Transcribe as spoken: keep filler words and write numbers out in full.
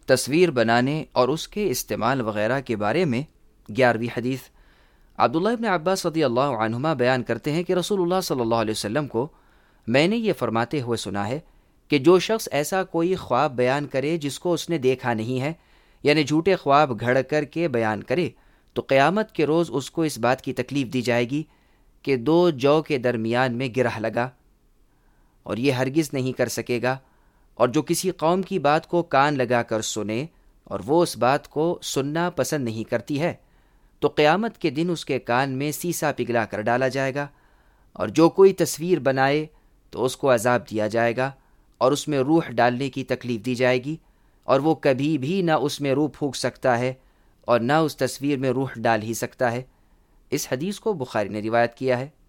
तस्वीर बनाने और उसके इस्तेमाल वगैरह के बारे में ग्यारहवीं हदीस। अब्दुल्ला इब्न अब्बास रज़ियल्लाहु अन्हुमा बयान करते हैं कि रसूलुल्लाह सल्लल्लाहु अलैहि वसल्लम को मैंने ये फरमाते हुए सुना है कि जो शख्स ऐसा कोई ख्वाब बयान करे जिसको उसने देखा नहीं है, यानी झूठे ख्वाब घड़ कर के बयान करे, तो क़यामत के रोज़ उसको इस बात की तकलीफ़ दी जाएगी कि दो जौ के दरमियान में गिरह लगा और ये हरगिज़ नहीं कर सकेगा। और जो किसी कौम की बात को कान लगा कर सुने और वो उस बात को सुनना पसंद नहीं करती है, तो क़यामत के दिन उसके कान में सीसा पिघला कर डाला जाएगा। और जो कोई तस्वीर बनाए तो उसको अजाब दिया जाएगा और उसमें रूह डालने की तकलीफ़ दी जाएगी, और वो कभी भी ना उसमें रूह फूंक सकता है और ना उस तस्वीर में रूह डाल ही सकता है। इस हदीस को बुखारी ने रिवायत किया है।